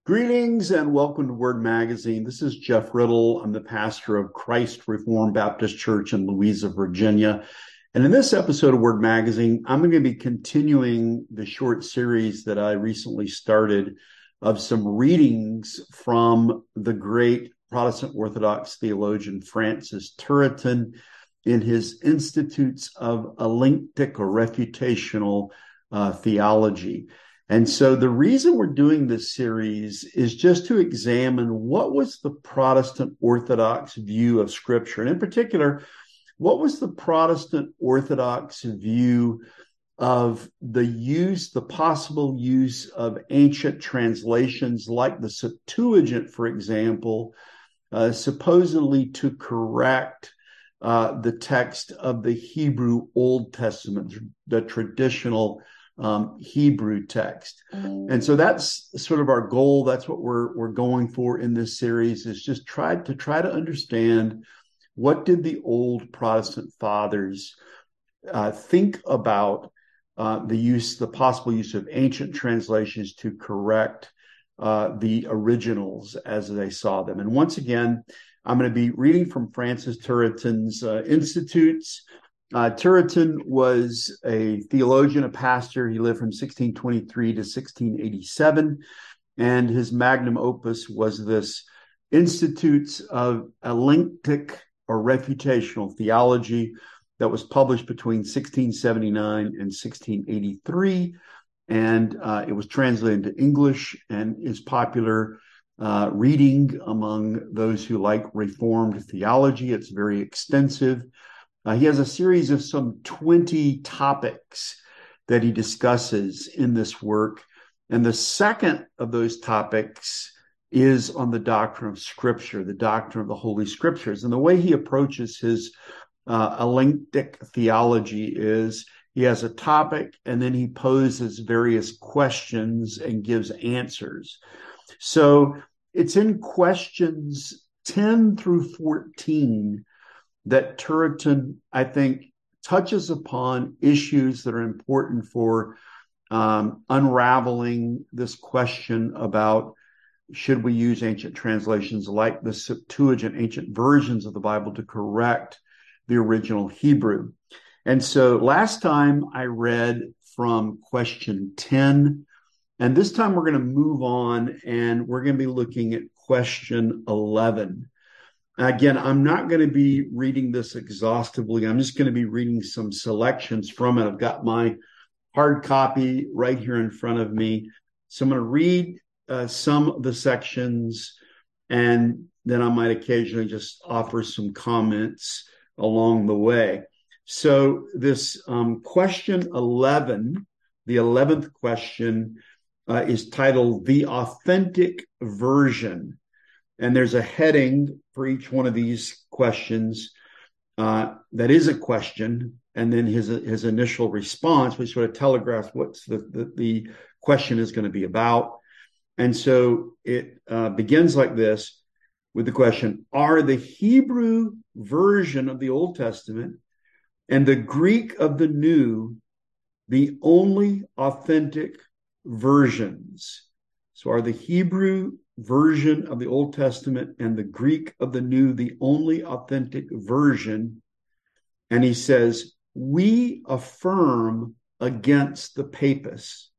Greetings and welcome to Word Magazine. This is Jeff Riddle. I'm the pastor of Christ Reformed Baptist Church in Louisa, Virginia. And in this episode of Word Magazine, I'm going to be continuing the short series that I recently started of some readings from the great Protestant Orthodox theologian Francis Turretin in his Institutes of Elenctic or Refutational Theology. And so the reason we're doing this series is just to examine what was the Protestant Orthodox view of Scripture. And in particular, what was the Protestant Orthodox view of the possible use of ancient translations like the Septuagint, for example, supposedly to correct the text of the Hebrew Old Testament, the traditional Hebrew text. And so that's sort of our goal. That's what we're going for in this series, is just try to understand what did the old Protestant fathers think about the possible use of ancient translations to correct the originals as they saw them. And once again, I'm going to be reading from Francis Turretin's Institutes. Turretin was a theologian, a pastor. He lived from 1623 to 1687, and his magnum opus was this Institutes of Elenctic or Refutational Theology that was published between 1679 and 1683, and it was translated into English and is popular reading among those who like Reformed theology. It's very extensive. He has a series of some 20 topics that he discusses in this work. And the second of those topics is on the doctrine of Scripture, the doctrine of the Holy Scriptures. And the way he approaches his Elenctic theology is he has a topic and then he poses various questions and gives answers. So it's in questions 10 through 14 that Turretin, I think, touches upon issues that are important for unraveling this question about should we use ancient translations like the Septuagint, ancient versions of the Bible, to correct the original Hebrew. And so last time I read from question 10, and this time we're going to move on and we're going to be looking at question 11. Again, I'm not going to be reading this exhaustively. I'm just going to be reading some selections from it. I've got my hard copy right here in front of me. So I'm going to read some of the sections, and then I might occasionally just offer some comments along the way. So this question 11, the 11th question, is titled The Authentic Version. And there's a heading for each one of these questions that is a question, and then his initial response, which sort of telegraphs what the question is going to be about. And so it begins like this with the question: are the Hebrew version of the Old Testament and the Greek of the New the only authentic versions? So are the Hebrew version of the Old Testament and the Greek of the New the only authentic version? And he says, we affirm against the papists.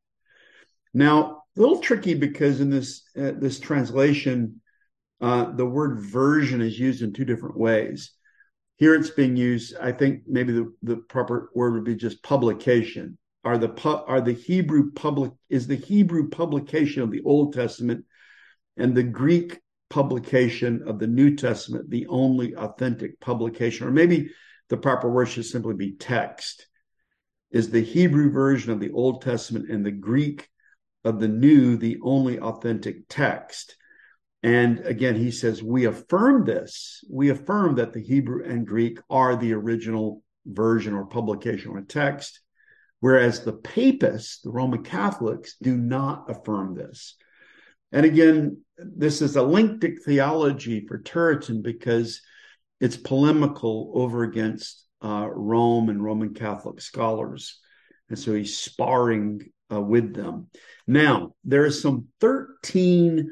Now, a little tricky because in this translation, the word version is used in two different ways. Here it's being used, I think maybe the proper word would be just publication. Is the Hebrew publication of the Old Testament and the Greek publication of the New Testament the only authentic publication? Or maybe the proper word should simply be text. Is the Hebrew version of the Old Testament and the Greek of the New the only authentic text? And again, he says, we affirm this. We affirm that the Hebrew and Greek are the original version or publication or text, whereas the papists, the Roman Catholics, do not affirm this. And again, this is Elenctic theology for Turretin because it's polemical over against Rome and Roman Catholic scholars. And so he's sparring with them. Now, there are some 13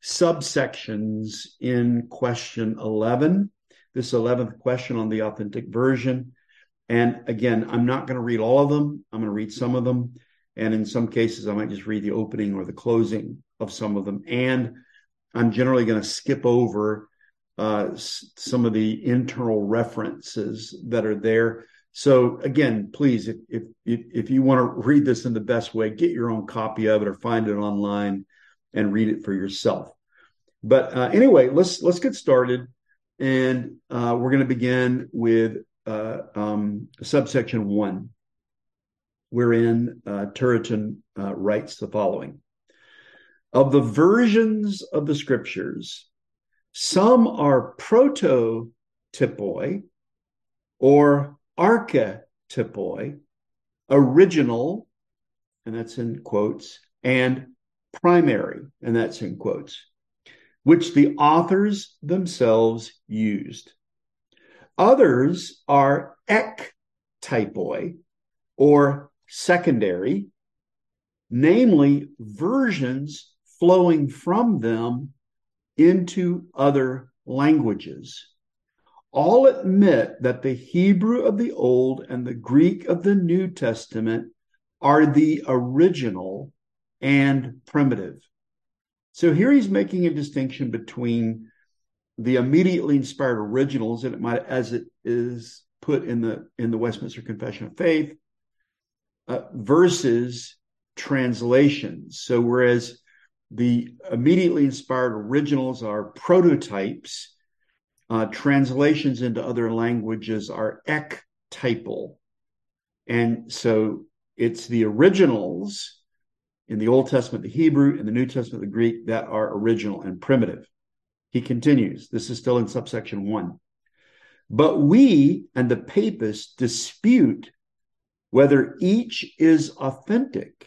subsections in question 11, this 11th question on the authentic version. And again, I'm not going to read all of them. I'm going to read some of them. And in some cases, I might just read the opening or the closing of some of them. And I'm generally going to skip over some of the internal references that are there. So again, please, if you want to read this in the best way, get your own copy of it or find it online and read it for yourself. But anyway, let's get started. And we're going to begin with subsection 1, wherein Turretin writes the following. Of the versions of the scriptures, some are prototypoi or archetypoi, original, and that's in quotes, and primary, and that's in quotes, which the authors themselves used. Others are ektypoi, or secondary, namely versions flowing from them into other languages. All admit that the Hebrew of the Old and the Greek of the New Testament are the original and primitive. So here he's making a distinction between the immediately inspired originals, and it might, as it is put in the Westminster Confession of Faith, versus translations. So whereas the immediately inspired originals are prototypes, translations into other languages are ektypal. And so it's the originals in the Old Testament, the Hebrew, in the New Testament, the Greek, that are original and primitive. He continues, this is still in subsection 1. But we and the papists dispute whether each is authentic,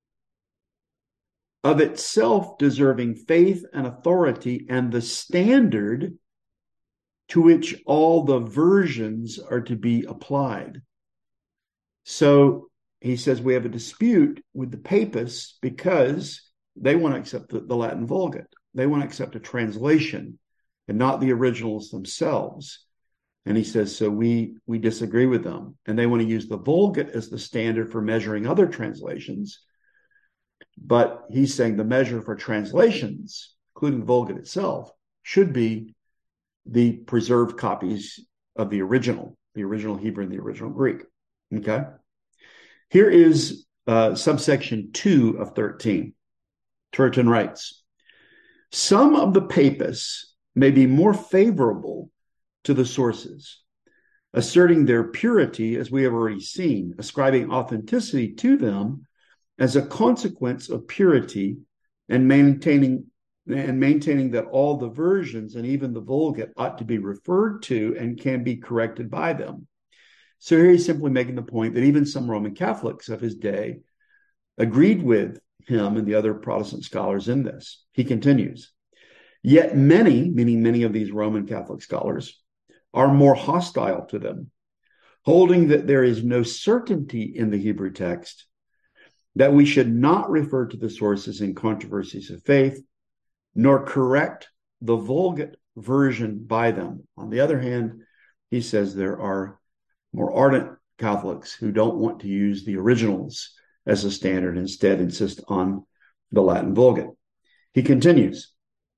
of itself deserving faith and authority, and the standard to which all the versions are to be applied. So he says we have a dispute with the papists because they want to accept the Latin Vulgate. They want to accept a translation and not the originals themselves. And he says, so we disagree with them. And they want to use the Vulgate as the standard for measuring other translations. But he's saying the measure for translations, including the Vulgate itself, should be the preserved copies of the original Hebrew and the original Greek. Okay? Here is subsection 2 of 13. Turretin writes, some of the papists may be more favorable to the sources, asserting their purity, as we have already seen, ascribing authenticity to them as a consequence of purity, and maintaining that all the versions and even the Vulgate ought to be referred to and can be corrected by them. So here he's simply making the point that even some Roman Catholics of his day agreed with him and the other Protestant scholars in this. He continues, yet many, meaning many of these Roman Catholic scholars, are more hostile to them, holding that there is no certainty in the Hebrew text, that we should not refer to the sources in controversies of faith, nor correct the Vulgate version by them. On the other hand, he says there are more ardent Catholics who don't want to use the originals as a standard, instead insist on the Latin Vulgate. He continues,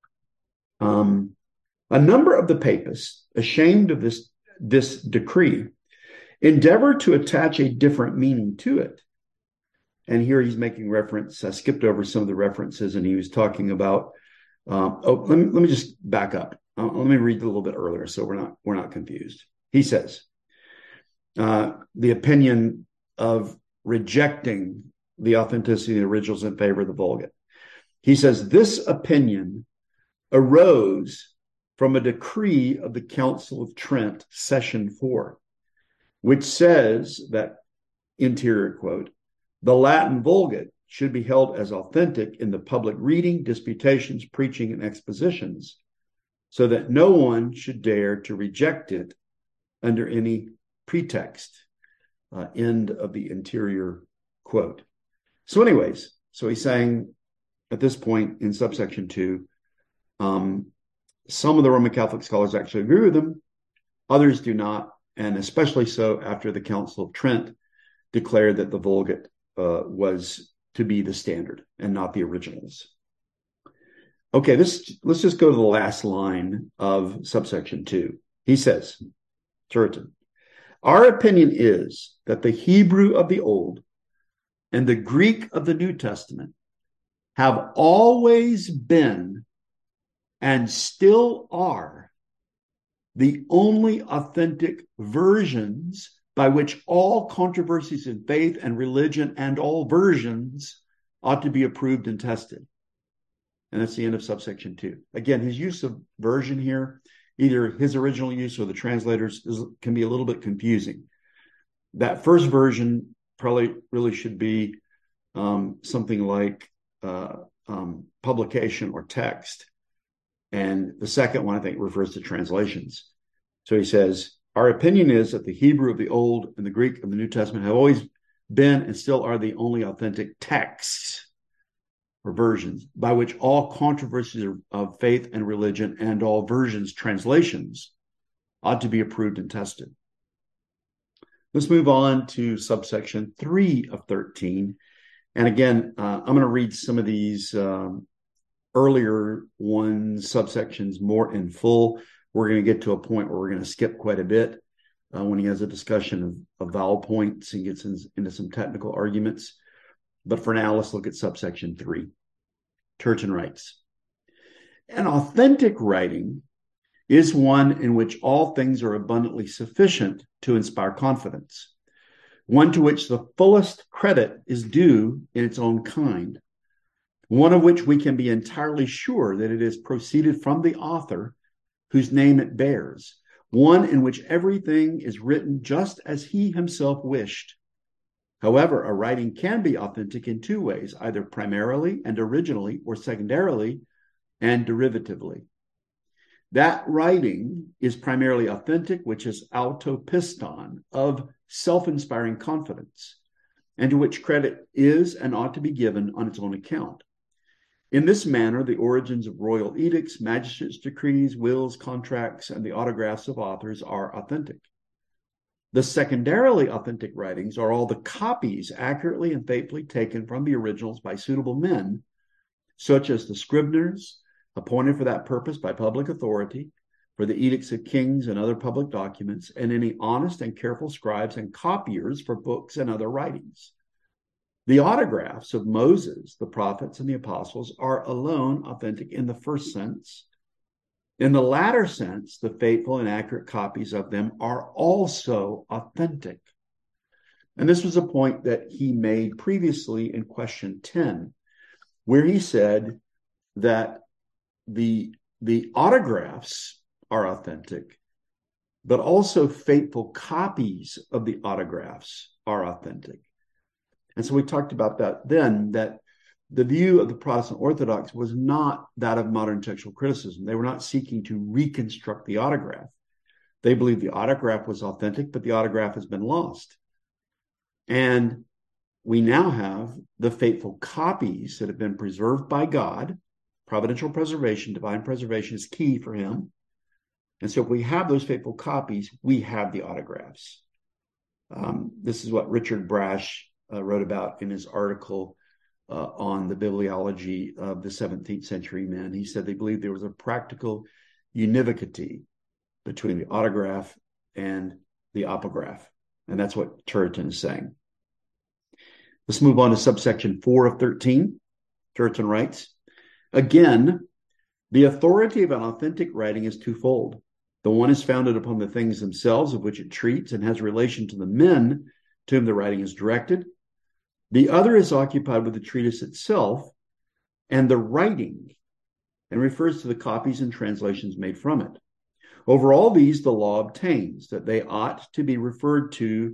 a number of the papists, ashamed of this decree, endeavor to attach a different meaning to it. And here he's making reference, I skipped over some of the references, and he was talking about, let me just back up. Let me read a little bit earlier so we're not confused. He says, the opinion of rejecting the authenticity of the originals in favor of the Vulgate. He says, this opinion arose from a decree of the Council of Trent, Session 4, which says that, interior quote, the Latin Vulgate should be held as authentic in the public reading, disputations, preaching, and expositions, so that no one should dare to reject it under any pretext. End of the interior quote. So anyways, so he's saying at this point in subsection 2, Some of the Roman Catholic scholars actually agree with him. Others do not, and especially so after the Council of Trent declared that the Vulgate was to be the standard and not the originals. Okay, let's just go to the last line of subsection 2. He says, Turretin, our opinion is that the Hebrew of the Old and the Greek of the New Testament have always been and still are the only authentic versions by which all controversies in faith and religion and all versions ought to be approved and tested. And that's the end of subsection 2. Again, his use of version here, either his original use or the translators, can be a little bit confusing. That first version probably really should be something like publication or text. And the second one, I think, refers to translations. So he says, our opinion is that the Hebrew of the Old and the Greek of the New Testament have always been and still are the only authentic texts or versions by which all controversies of faith and religion and all versions, translations, ought to be approved and tested. Let's move on to subsection 3 of 13. And again, I'm going to read some of these earlier subsections more in full. We're going to get to a point where we're going to skip quite a bit when he has a discussion of vowel points and gets into some technical arguments. But for now, let's look at subsection 3. Turretin writes, an authentic writing is one in which all things are abundantly sufficient to inspire confidence, one to which the fullest credit is due in its own kind, one of which we can be entirely sure that it is proceeded from the author whose name it bears, one in which everything is written just as he himself wished. However, a writing can be authentic in 2 ways, either primarily and originally, or secondarily and derivatively. That writing is primarily authentic, which is autopiston, of self-inspiring confidence, and to which credit is and ought to be given on its own account. In this manner, the origins of royal edicts, magistrates' decrees, wills, contracts, and the autographs of authors are authentic. The secondarily authentic writings are all the copies accurately and faithfully taken from the originals by suitable men, such as the scriveners, appointed for that purpose by public authority, for the edicts of kings and other public documents, and any honest and careful scribes and copiers for books and other writings. The autographs of Moses, the prophets, and the apostles are alone authentic in the first sense. In the latter sense, the faithful and accurate copies of them are also authentic. And this was a point that he made previously in question 10, where he said that the autographs are authentic, but also faithful copies of the autographs are authentic. And so we talked about that then, that the view of the Protestant Orthodox was not that of modern textual criticism. They were not seeking to reconstruct the autograph. They believed the autograph was authentic, but the autograph has been lost. And we now have the faithful copies that have been preserved by God. Providential preservation, divine preservation is key for him. And so if we have those faithful copies, we have the autographs. This is what Richard Brash wrote about in his article on the bibliology of the 17th century men. He said they believed there was a practical univocity between the autograph and the apograph. And that's what Turretin is saying. Let's move on to subsection 4 of 13. Turretin writes, again, the authority of an authentic writing is twofold. The one is founded upon the things themselves of which it treats and has relation to the men to whom the writing is directed. The other is occupied with the treatise itself and the writing, and refers to the copies and translations made from it. Over all these, the law obtains that they ought to be referred to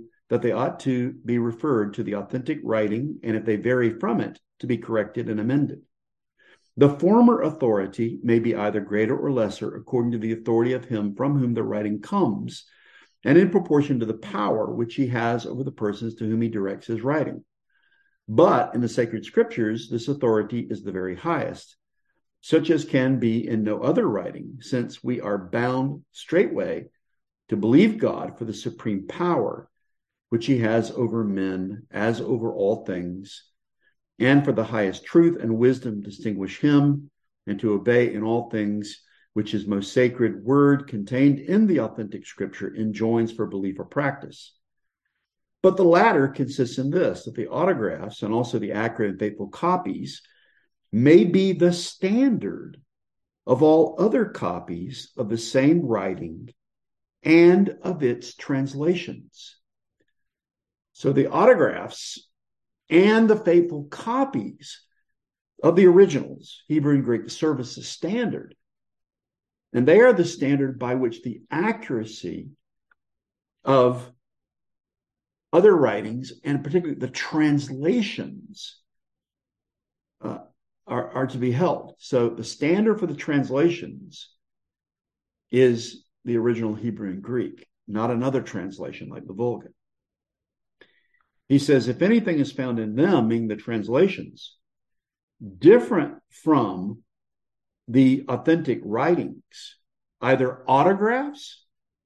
the authentic writing, and if they vary from it, to be corrected and amended. The former authority may be either greater or lesser according to the authority of him from whom the writing comes, and in proportion to the power which he has over the persons to whom he directs his writing. But in the sacred scriptures, this authority is the very highest. such as can be in no other writing, since we are bound straightway to believe God for the supreme power which he has over men as over all things, and for the highest truth and wisdom distinguish him, and to obey in all things which his most sacred word contained in the authentic scripture enjoins for belief or practice. But the latter consists in this, that the autographs and also the accurate and faithful copies may be the standard of all other copies of the same writing and of its translations. So the autographs and the faithful copies of the originals, Hebrew and Greek, serve as the standard. And they are the standard by which the accuracy of other writings, and particularly the translations, are to be held. So the standard for the translations is the original Hebrew and Greek, not another translation like the Vulgate. He says, if anything is found in them, meaning the translations, different from the authentic writings, either autographs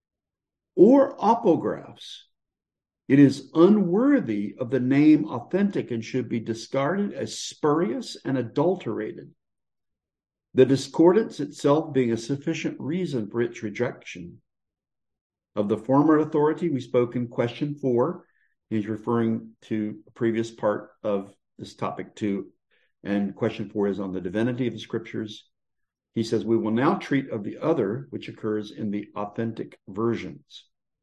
or apographs, it is unworthy of the name authentic and should be discarded as spurious and adulterated. The discordance itself being a sufficient reason for its rejection. Of the former authority, we spoke in question 4. He's referring to a previous part of this topic 2, and question 4 is on the divinity of the scriptures. He says, we will now treat of the other, which occurs in the authentic versions.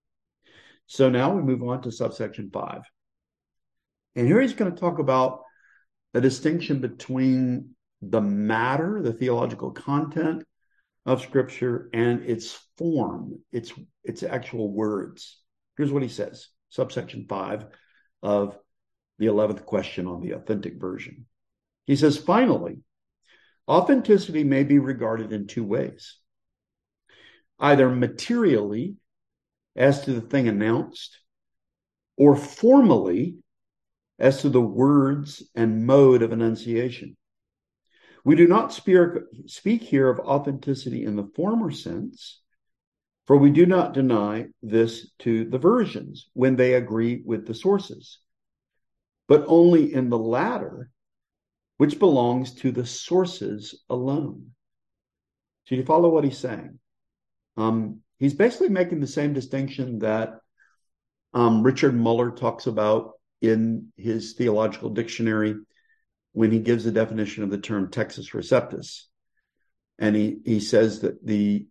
So now we move on to subsection 5. And here he's going to talk about a distinction between the matter, the theological content of Scripture, and its form, its actual words. Here's what he says, subsection 5 of the 11th question on the authentic version. He says, finally, authenticity may be regarded in 2 ways. Either materially, as to the thing announced, or formally, as to the words and mode of enunciation. We do not speak here of authenticity in the former sense, for we do not deny this to the versions when they agree with the sources, but only in the latter, which belongs to the sources alone. So you follow what he's saying? He's basically making the same distinction that Richard Muller talks about in his theological dictionary when he gives the definition of the term Textus Receptus. And he says that the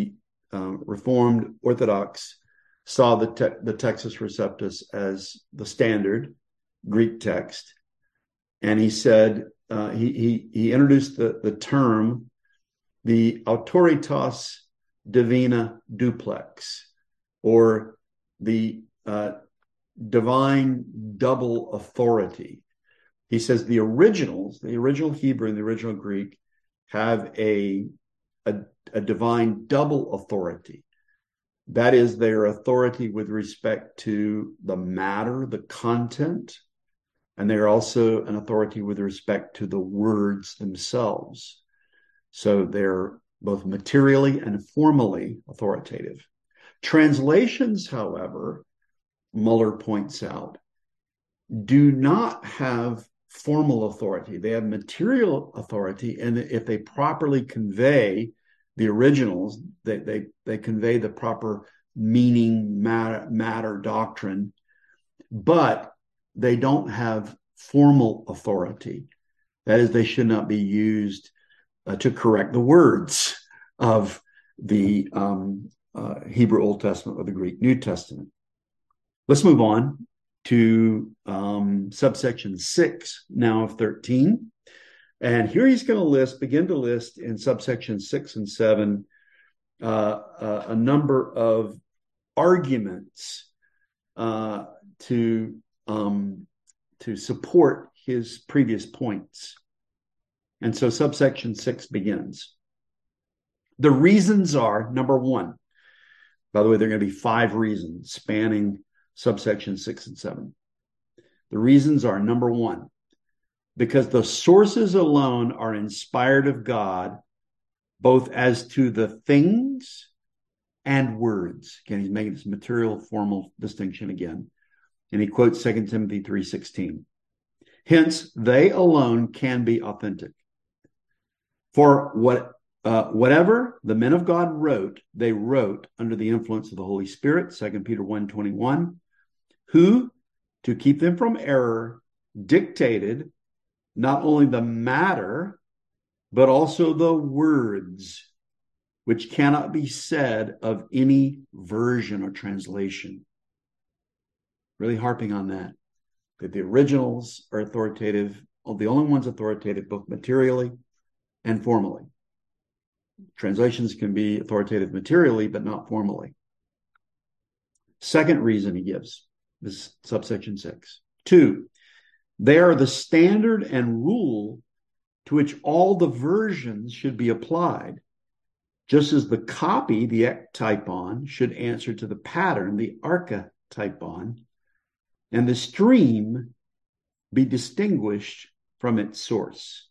Reformed Orthodox saw the Textus Receptus as the standard Greek text. And he said, he introduced the term, the autoritas divina duplex, or the divine double authority. He says the originals, the original Hebrew and the original Greek, have a divine double authority. That is, their authority with respect to the matter, the content, and they're also an authority with respect to the words themselves. So they're both materially and formally authoritative. Translations, however, Muller points out, do not have formal authority. They have material authority, and if they properly convey the originals, they convey the proper meaning, matter, doctrine, but they don't have formal authority. That is, they should not be used to correct the words of the Hebrew Old Testament or the Greek New Testament. Let's move on to subsection 6 now of 13. And here he's going to begin to list in subsection 6 and 7 a number of arguments to support his previous points. And so subsection 6 begins. The reasons are, number 1, by the way, there are going to be 5 reasons spanning subsection 6 and 7. The reasons are, number 1, because the sources alone are inspired of God, both as to the things and words. Again, he's making this material formal distinction again. And he quotes 2 Timothy 3:16. Hence, they alone can be authentic. For whatever the men of God wrote, they wrote under the influence of the Holy Spirit, 2 Peter 1:21, who, to keep them from error, dictated not only the matter, but also the words, which cannot be said of any version or translation. Really harping on that the originals are authoritative, the only ones authoritative, both materially and formally. Translations can be authoritative materially, but not formally. Second reason he gives is subsection 6. 2, they are the standard and rule to which all the versions should be applied, just as the copy, the ektypon, should answer to the pattern, the archetypon, and the stream be distinguished from its source.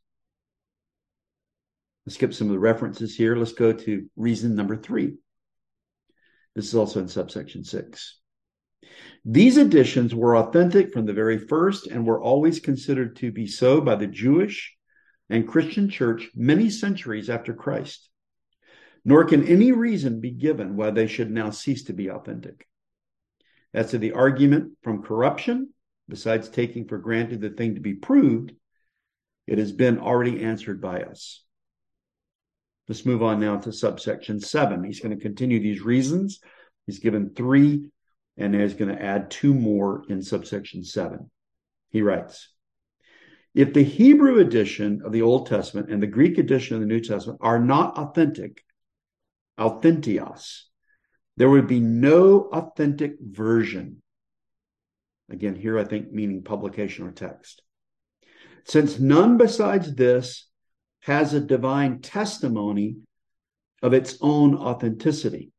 Let's skip some of the references here. Let's go to reason number 3. This is also in subsection 6. These editions were authentic from the very first and were always considered to be so by the Jewish and Christian church many centuries after Christ. Nor can any reason be given why they should now cease to be authentic. As to the argument from corruption, besides taking for granted the thing to be proved, it has been already answered by us. Let's move on now to subsection 7. He's going to continue these reasons. He's given 3, and he's going to add 2 more in subsection 7. He writes, if the Hebrew edition of the Old Testament and the Greek edition of the New Testament are not authentic, authentios, there would be no authentic version. Again, here I think meaning publication or text. Since none besides this has a divine testimony of its own authenticity.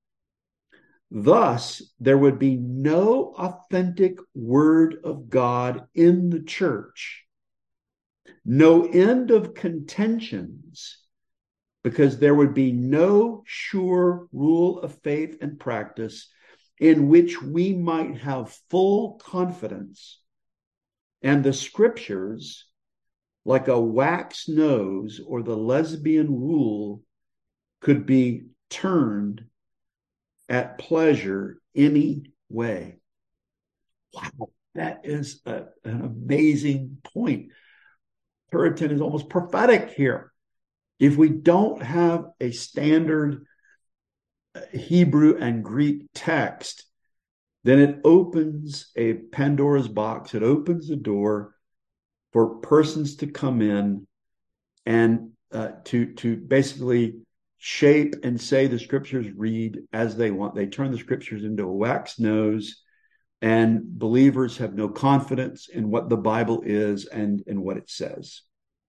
Thus, there would be no authentic word of God in the church, no end of contentions, because there would be no sure rule of faith and practice in which we might have full confidence, and the scriptures, like a wax nose or the lesbian rule, could be turned at pleasure any way. Wow, that is an amazing point. Puritan is almost prophetic here. If we don't have a standard Hebrew and Greek text, then it opens a Pandora's box. It opens the door for persons to come in and to basically shape and say the scriptures read as they want. They turn the scriptures into a wax nose, and believers have no confidence in what the Bible is and in what it says.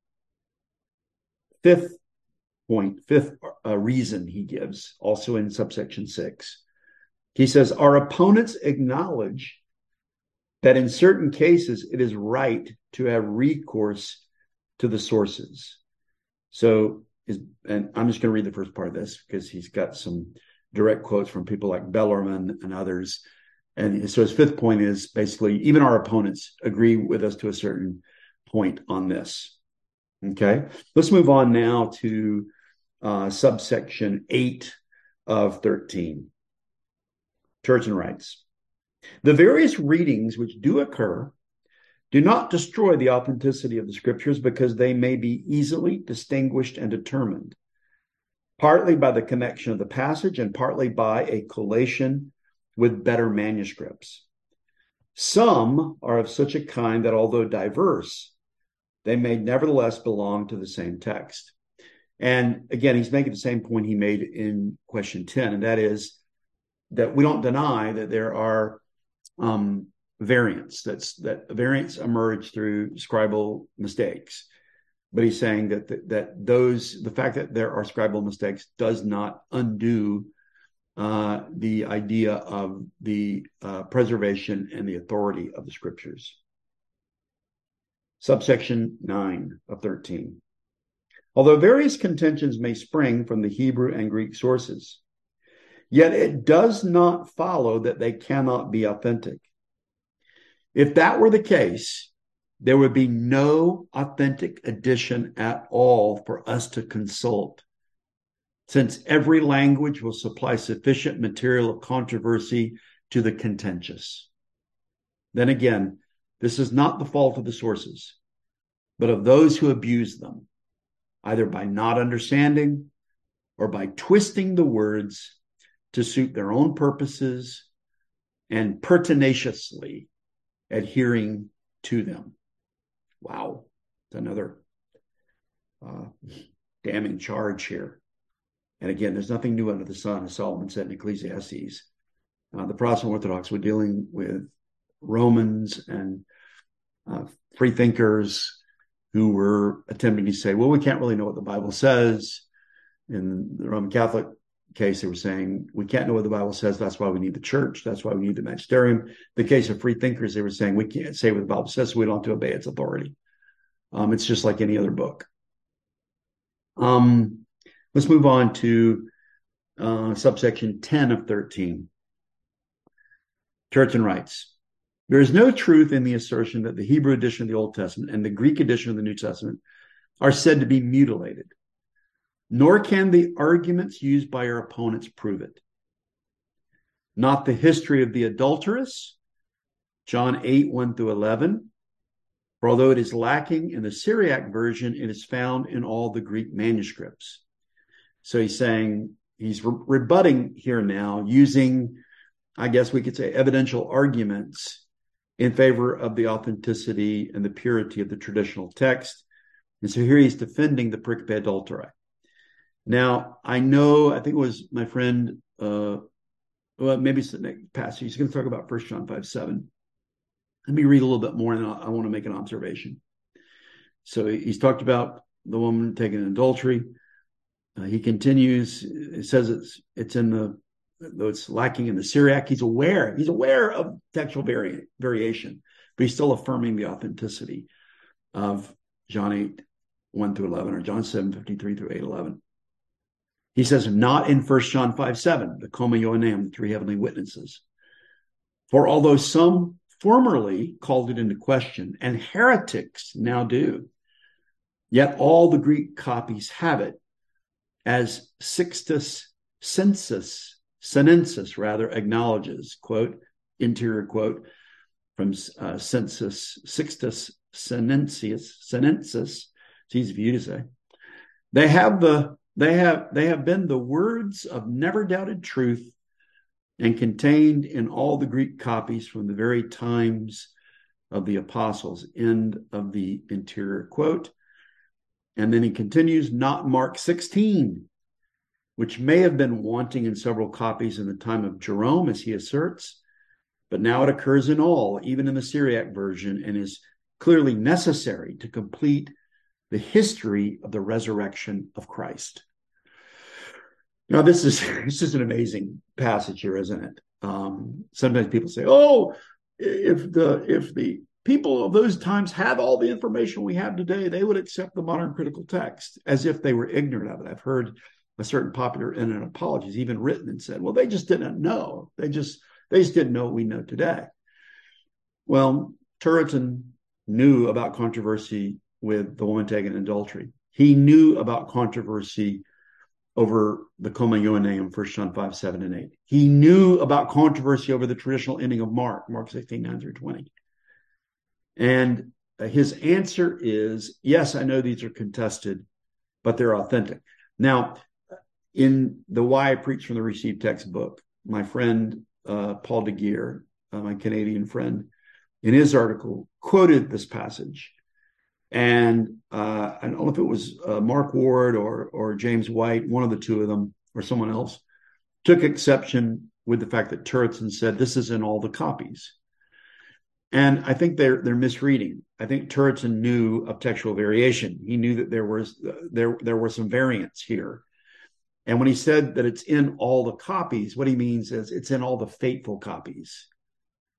Fifth reason he gives, also in subsection 6. He says, our opponents acknowledge that in certain cases it is right to have recourse to the sources. So, and I'm just going to read the first part of this because he's got some direct quotes from people like Bellarmine and others. And so his fifth point is basically even our opponents agree with us to a certain point on this. Okay, let's move on now to subsection 8 of 13. Turretin writes, the various readings which do occur do not destroy the authenticity of the scriptures because they may be easily distinguished and determined, partly by the connection of the passage and partly by a collation with better manuscripts. Some are of such a kind that although diverse, they may nevertheless belong to the same text. And again, he's making the same point he made in question 10, and that is that we don't deny that there are variants, that variants emerge through scribal mistakes. But he's saying that the fact that there are scribal mistakes does not undo the idea of the preservation and the authority of the scriptures. Subsection 9 of 13. Although various contentions may spring from the Hebrew and Greek sources, yet it does not follow that they cannot be authentic. If that were the case, there would be no authentic edition at all for us to consult, since every language will supply sufficient material of controversy to the contentious. Then again, this is not the fault of the sources, but of those who abuse them, either by not understanding or by twisting the words to suit their own purposes and pertinaciously adhering to them. Wow, it's another damning charge here. And again, there's nothing new under the sun, as Solomon said in Ecclesiastes. The Protestant Orthodox were dealing with Romans and free thinkers who were attempting to say, well, we can't really know what the Bible says. In the Roman Catholic case, they were saying, we can't know what the Bible says. That's why we need the church. That's why we need the magisterium. The case of free thinkers, they were saying, we can't say what the Bible says, so we don't have to obey its authority. It's just like any other book. Let's move on to subsection 10 of 13. Turretin writes, there is no truth in the assertion that the Hebrew edition of the Old Testament and the Greek edition of the New Testament are said to be mutilated, nor can the arguments used by our opponents prove it. Not the history of the adulteress, John 8, 1 through 11, for although it is lacking in the Syriac version, it is found in all the Greek manuscripts. So he's saying, he's rebutting here now using, I guess we could say, evidential arguments in favor of the authenticity and the purity of the traditional text. And so here he's defending the pericope adulterae. Now, I think it was my friend, well, maybe it's the next passage. He's going to talk about 1 John 5:7. Let me read a little bit more, and I want to make an observation. So he's talked about the woman taken in adultery. He continues, it says it's in though it's lacking in the Syriac, he's aware of textual variation, but he's still affirming the authenticity of John 8, 1 through 11, or John 7, 53 through 8, 11. He says, not in 1 John 5, 7, the Choma Yoanam, the three heavenly witnesses. For although some formerly called it into question, and heretics now do, yet all the Greek copies have it, as Sixtus Senensis acknowledges, quote, interior quote, from Sixtus Senensis, it's easy for you to say. They have been the words of never doubted truth and contained in all the Greek copies from the very times of the apostles, end of the interior quote. And then he continues, not Mark 16, which may have been wanting in several copies in the time of Jerome, as he asserts, but now it occurs in all, even in the Syriac version, and is clearly necessary to complete the history of the resurrection of Christ. Now, this is an amazing passage here, isn't it? Sometimes people say, "Oh, if the people of those times had all the information we have today, they would accept the modern critical text," as if they were ignorant of it. I've heard a certain popular internet apologies even written and said, "Well, they just didn't know. They just didn't know what we know today." Well, Turretin knew about controversy with the woman taken in adultery. He knew about controversy over the Choma Yoanam, 1 John 5, 7, and 8. He knew about controversy over the traditional ending of Mark 16, 9 through 20. And his answer is, yes, I know these are contested, but they're authentic. Now, in the Why I Preach from the Received Text book, my friend Paul de Geer, my Canadian friend, in his article, quoted this passage. And I don't know if it was Mark Ward or James White, one of the two of them, or someone else, took exception with the fact that Turretin said this is in all the copies. And I think they're misreading. I think Turretin knew of textual variation. He knew that there were some variants here. And when he said that it's in all the copies, what he means is it's in all the faithful copies.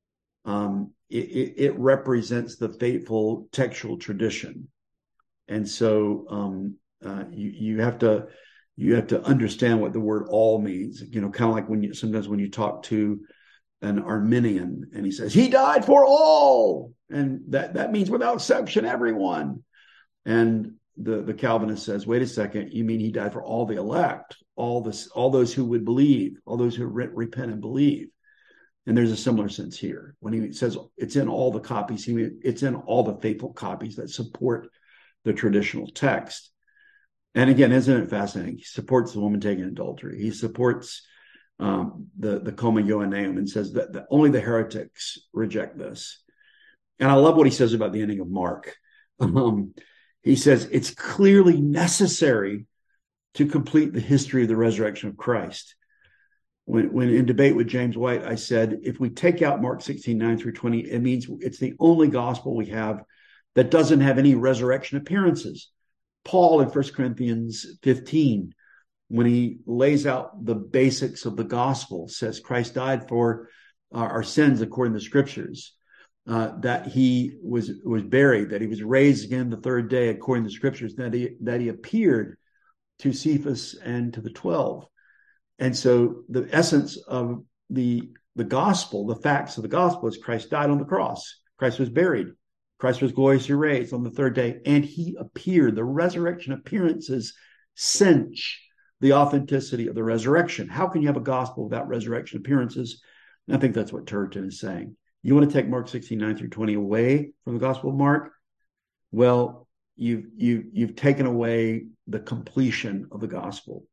it represents the faithful textual tradition. And so you have to understand what the word all means. Kind of like sometimes when you talk to an Arminian and he says he died for all, and that means without exception everyone. And the Calvinist says, wait a second, you mean he died for all the elect, all those who would believe, all those who repent and believe. And there's a similar sense here. When he says it's in all the copies, it's in all the faithful copies that support the traditional text. And again, isn't it fascinating? He supports the woman taking adultery. He supports the Coma Joanneum and says that only the heretics reject this. And I love what he says about the ending of Mark. He says it's clearly necessary to complete the history of the resurrection of Christ. When in debate with James White, I said, if we take out Mark 16:9 through 20, it means it's the only gospel we have that doesn't have any resurrection appearances. Paul in 1 Corinthians 15, when he lays out the basics of the gospel, says Christ died for our sins according to the scriptures, that he was buried, that he was raised again the third day according to the scriptures, that he appeared to Cephas and to the 12. And so the essence of the gospel, the facts of the gospel, is Christ died on the cross. Christ was buried. Christ was gloriously raised on the third day, and he appeared. The resurrection appearances cinch the authenticity of the resurrection. How can you have a gospel without resurrection appearances? And I think that's what Turretin is saying. You want to take Mark 16:9 through 20 away from the Gospel of Mark? Well, you've taken away the completion of the gospel.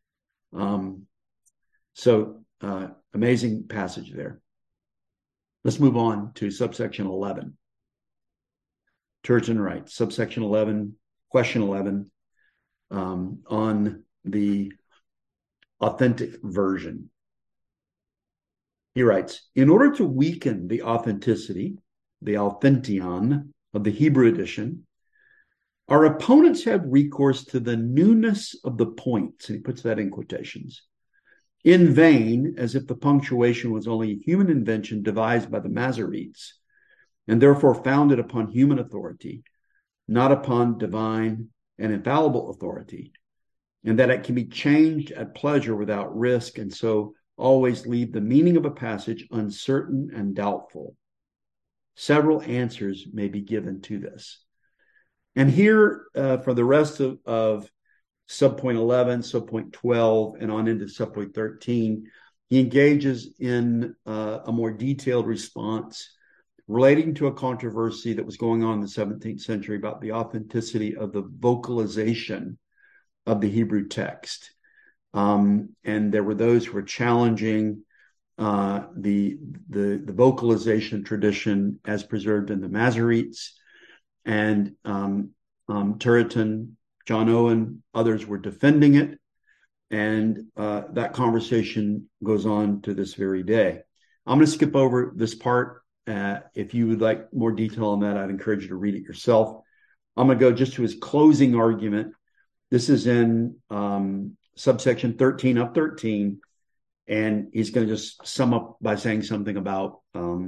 So amazing passage there. Let's move on to subsection 11. Turretin writes, subsection 11, question 11, on the authentic version. He writes, in order to weaken the authenticity, the authention of the Hebrew edition, our opponents had recourse to the newness of the points, and he puts that in quotations, in vain, as if the punctuation was only a human invention devised by the Masoretes, and therefore founded upon human authority, not upon divine and infallible authority, and that it can be changed at pleasure without risk, and so always leave the meaning of a passage uncertain and doubtful. Several answers may be given to this. And here, for the rest of subpoint 11, subpoint 12, and on into subpoint 13, he engages in a more detailed response relating to a controversy that was going on in the 17th century about the authenticity of the vocalization of the Hebrew text. And there were those who were challenging the vocalization tradition as preserved in the Masoretes, and Turretin, John Owen, others were defending it, and that conversation goes on to this very day. I'm going to skip over this part. If you would like more detail on that, I'd encourage you to read it yourself. I'm going to go just to his closing argument. This is in subsection 13 of 13, and he's going to just sum up by saying something about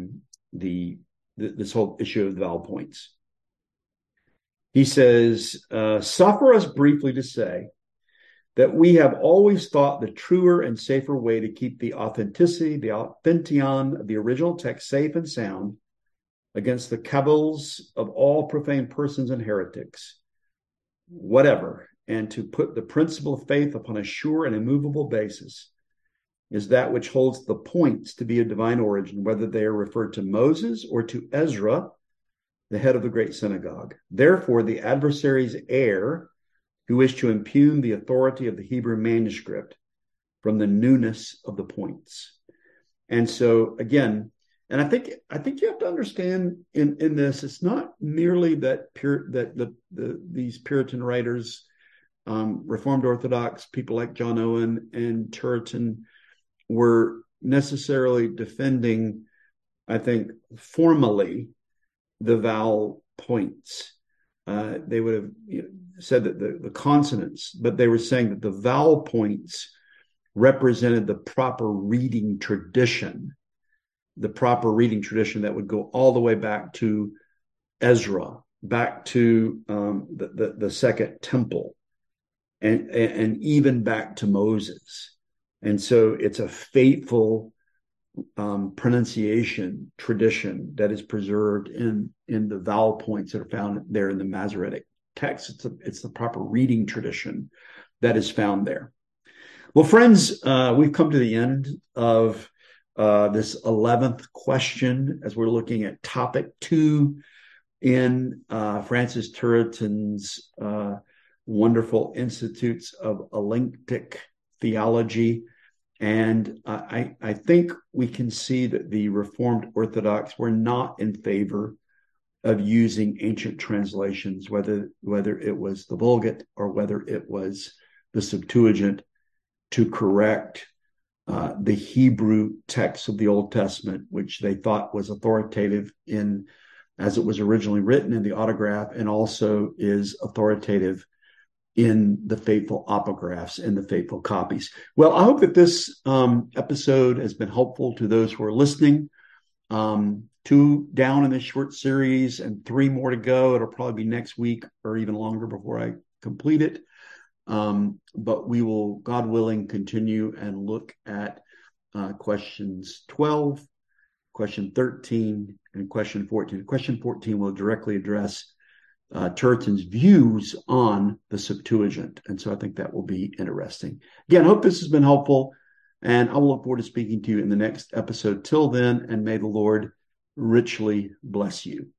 this whole issue of the vowel points. He says, suffer us briefly to say that we have always thought the truer and safer way to keep the authenticity, the authention of the original text safe and sound against the cavils of all profane persons and heretics, whatever, and to put the principle of faith upon a sure and immovable basis, is that which holds the points to be of divine origin, whether they are referred to Moses or to Ezra, the head of the great synagogue. Therefore, the adversaries err who wish to impugn the authority of the Hebrew manuscript from the newness of the points. And so, again, and I think you have to understand in this, it's not merely that these Puritan writers, Reformed Orthodox, people like John Owen and Turretin, were necessarily defending, I think, formally the vowel points. They would have said that the consonants, but they were saying that the vowel points represented the proper reading tradition the proper reading tradition that would go all the way back to Ezra, back to the Second Temple, and even back to Moses. And so it's a faithful pronunciation tradition that is preserved in the vowel points that are found there in the Masoretic text. It's the proper reading tradition that is found there. Well, friends, we've come to the end of this 11th question as we're looking at topic 2 in Francis Turretin's wonderful Institutes of Elenctic Theology. And I think we can see that the Reformed Orthodox were not in favor of using ancient translations, whether it was the Vulgate or whether it was the Septuagint, to correct the Hebrew text of the Old Testament, which they thought was authoritative as it was originally written in the autograph, and also is authoritative in the faithful opographs and the faithful copies. Well, I hope that this episode has been helpful to those who are listening. 2 down in this short series and 3 more to go. It'll probably be next week or even longer before I complete it. But we will, God willing, continue and look at questions 12, question 13, and question 14. Question 14 will directly address Turretin's views on the Septuagint. And so I think that will be interesting. Again, I hope this has been helpful, and I will look forward to speaking to you in the next episode. Till then, and may the Lord richly bless you.